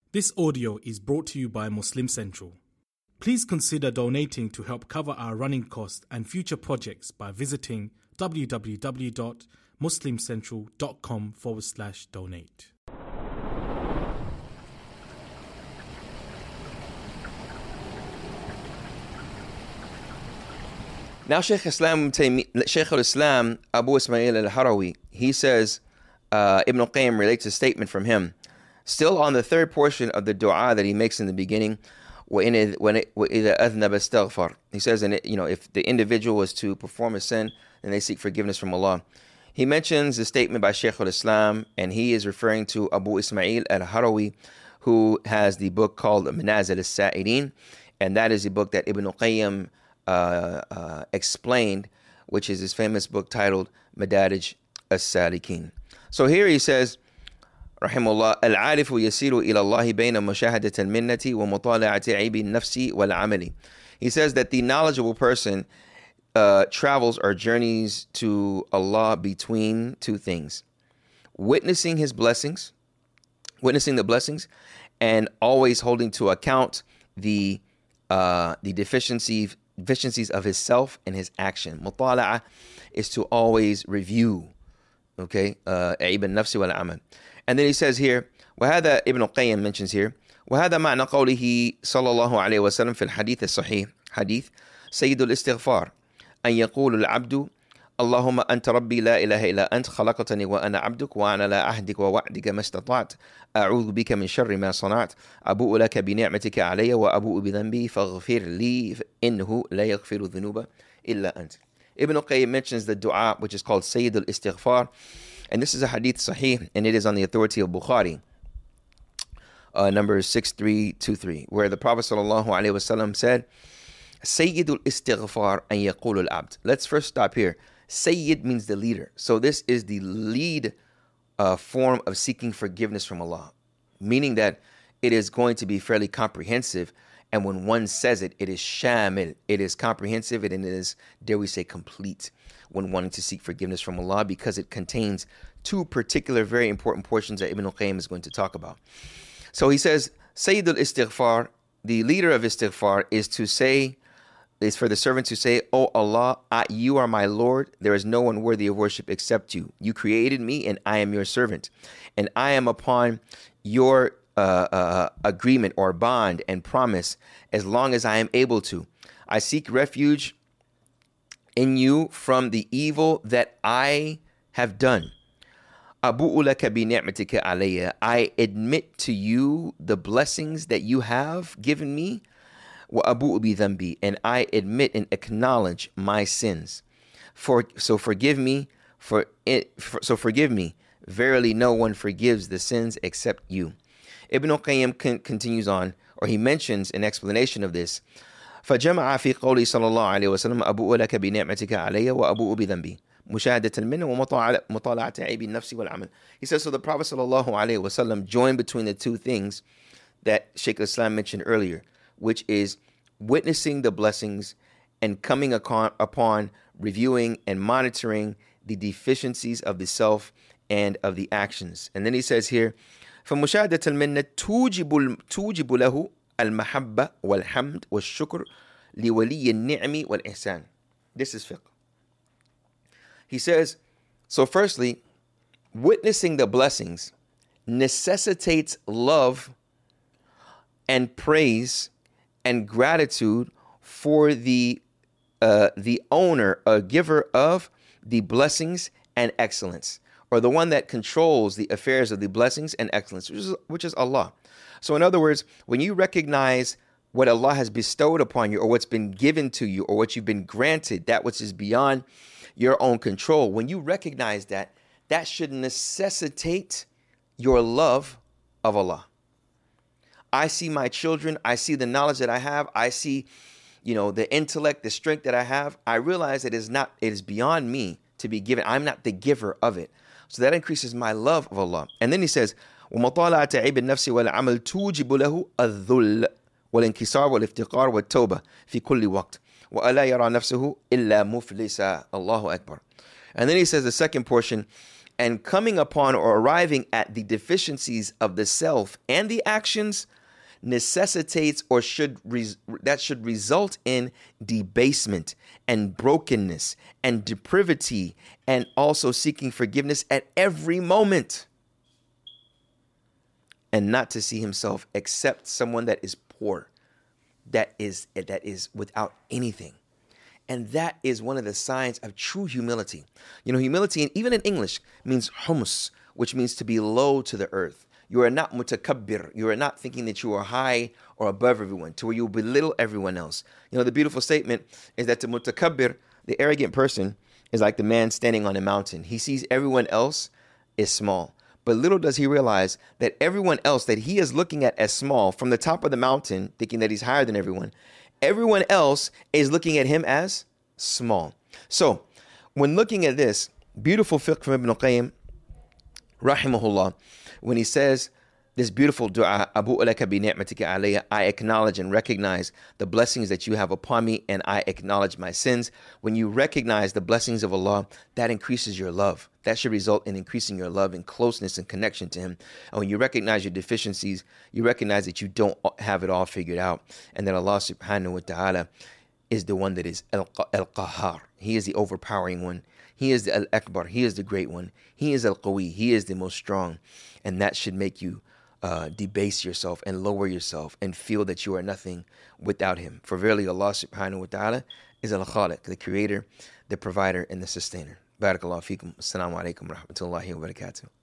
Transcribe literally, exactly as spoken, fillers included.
This audio is brought to you by Muslim Central. Please consider donating to help cover our running costs and future projects by visiting www.muslimcentral.com forward slash donate. Now Shaykh Islam, Shaykh al-Islam Abu Ismail al-Harawi, he says, uh, Ibn al-Qayyim relates a statement from him, still on the third portion of the dua that he makes in the beginning, وَإِذَا أَذْنَبَ اسْتَغْفَرَ. He says, and you know, if the individual was to perform a sin, then they seek forgiveness from Allah. He mentions the statement by Shaykh al-Islam, and he is referring to Abu Ismail al-Harawi, who has the book called Manazil al-Sa'ilin, and that is the book that Ibn al-Qayyim uh, uh, explained, which is his famous book titled Madarij as-Salikin. So here he says, رحمه الله العارف يسير إلى الله بين مشاهدة المنة ومطالعة عيب النفس والعمل. He says that the knowledgeable person uh, travels or journeys to Allah between two things: witnessing His blessings, witnessing the blessings, and always holding to account the uh, the deficiency, deficiencies of his self and his action. مطالعة is to always review. Okay, عيب النفس والعمل. And then he says here, وهذا Ibn al-Qayyim mentions here, وهذا معنى قوله صلى الله عليه وسلم في الحديث الصحيح حديث سيد الاستغفار أن يقول العبد اللهم أنت ربي لا إله إلا أنت خلقتني وأنا عبدك وأنا لا عهدك ووعدك ما استطعت أعوذ بك من شر ما صنعت أبوء لك بنعمتك علي وأبوء بذنبي فاغفر لي إنه لا يغفر الذنوب إلا أنت. Ibn al-Qayyim mentions the dua which is called Sayyid al-Istighfar, and this is a hadith sahih, and it is on the authority of Bukhari, uh, number six three two three, where the Prophet sallallahu alaihi wasallam said, Sayyid al-Istighfar an yaqul al-abd. Let's first stop here. Sayyid means the leader. So this is the lead uh, form of seeking forgiveness from Allah, meaning that it is going to be fairly comprehensive. And when one says it, it is shamil, it is comprehensive, and it is, dare we say, complete when wanting to seek forgiveness from Allah, because it contains two particular very important portions that Ibn al-Qayyim is going to talk about. So he says, Sayyid al-Istighfar, the leader of Istighfar, is to say, is for the servant to say, Oh Allah, I, you are my Lord, there is no one worthy of worship except you. You created me, and I am your servant, and I am upon your Uh, uh, agreement or bond and promise as long as I am able to. I seek refuge in you from the evil that I have done. أبوء لك بنعمتك علي. I admit to you the blessings that you have given me. وأبوء بذنبي. And I admit and acknowledge my sins. For so forgive me for it. For, so forgive me. Verily, no one forgives the sins except you. Ibn al-Qayyim con- continues on, or he mentions an explanation of this. فجمع في قوله صلى الله عليه وسلم أبوء لك بنعمتك علي وأبوء بذنبي مشاهدة المنة ومطالعة عيب النفس والعمل. He says, so the Prophet صلى الله عليه وسلم joined between the two things that Shaykh al-Islam mentioned earlier, which is witnessing the blessings and coming upon, upon reviewing and monitoring the deficiencies of the self and of the actions. And then he says here, فمشاهدة المنة توجب توجب له المحبة والحمد والشكر لولي النعم والإحسان. This is fiqh. He says, so firstly, witnessing the blessings necessitates love and praise and gratitude for the uh, the owner, a giver of the blessings and excellence, or the one that controls the affairs of the blessings and excellence, which is, which is Allah. So in other words, when you recognize what Allah has bestowed upon you, or what's been given to you, or what you've been granted, that which is beyond your own control, when you recognize that, that should necessitate your love of Allah. I see my children, I see the knowledge that I have, I see, you know, the intellect, the strength that I have. I realize it is not, it is beyond me to be given. I'm not the giver of it. So that increases my love of Allah. And then he says, وَمَطَالَعَةَ عِيبِ النَّفْسِ وَالْعَمَلِ تُوجِبُ لَهُ الذُّلَّ وَالْإِنْكِسَارَ وَالْإِفْتِقَارَ وَالتَّوْبَةِ فِي كُلِّ وَقْتٍ وَأَلَا يَرَى نَفْسَهُ إِلَّا مُفْلِسًا. Allahu Akbar. And then he says the second portion and coming upon or arriving at the deficiencies of the self and the actions necessitates or should res- that should result in debasement and brokenness and depravity, and also seeking forgiveness at every moment, and not to see himself except someone that is poor, that is that is without anything. And that is one of the signs of true humility. You know, humility, even in English, means humus, which means to be low to the earth. You are not mutakabbir. You are not thinking that you are high or above everyone, to where you belittle everyone else. You know, the beautiful statement is that the mutakabbir, the arrogant person, is like the man standing on a mountain. He sees everyone else is small. But little does he realize that everyone else that he is looking at as small from the top of the mountain, thinking that he's higher than everyone, everyone else is looking at him as small. So when looking at this beautiful fiqh from Ibn Qayyim, rahimahullah, when he says this beautiful dua, Abu'u laka bi ni'matika alayya, I acknowledge and recognize the blessings that you have upon me, and I acknowledge my sins. When you recognize the blessings of Allah, that increases your love. That should result in increasing your love and closeness and connection to Him. And when you recognize your deficiencies, you recognize that you don't have it all figured out, and that Allah subhanahu wa ta'ala is the one that is al-Qahhar. He is the overpowering one. He is the Al-Akbar. He is the great one. He is Al-Qawi. He is the most strong. And that should make you uh, debase yourself and lower yourself and feel that you are nothing without Him. For verily Allah subhanahu wa ta'ala is Al-Khaliq, the creator, the provider, and the sustainer. Barakallahu feekum. Assalamu alaikum wa rahmatullahi wa barakatuh.